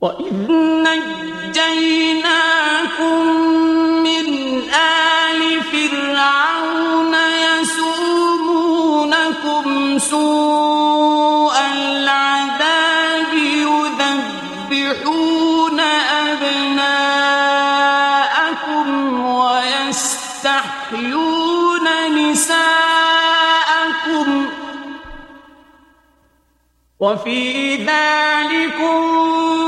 وَإِذْ نَجَّيْنَاكُمْ مِنْ آلِ فِرْعَوْنَ يَسُومُونَكُمْ سُوءَ الْعَذَابِ يُذَبِّحُونَ أَبْنَاءَكُمْ وَيَسْتَحْيُونَ نِسَاءَكُمْ وَفِي ذَلِكُمْ